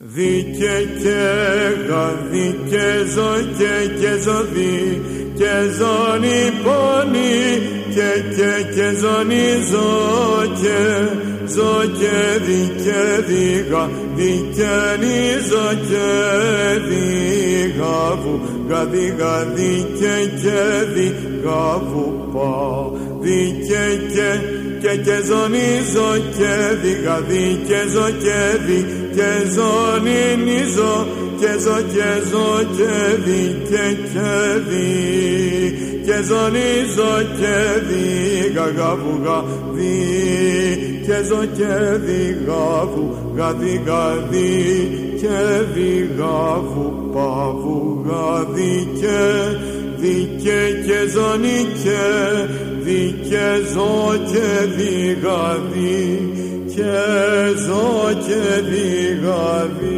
Δίκαι και γαδί και ζω και ζωδί και ζώνη πόνη και ζώνη ζω και δίκαι νίζω και δίγαβου γαδί και δίγαβου πα δίκαι και ζωνίζω και δίγαδί και ζω και ζώνη νίζω και ζω και και ζωνίζω και δίγαβου γαδί και ζω και δίγαβου γαδί και δίγαβου παβου γαδί και ζωνή και ζω και δίγαβι και ζω και δίγαβι.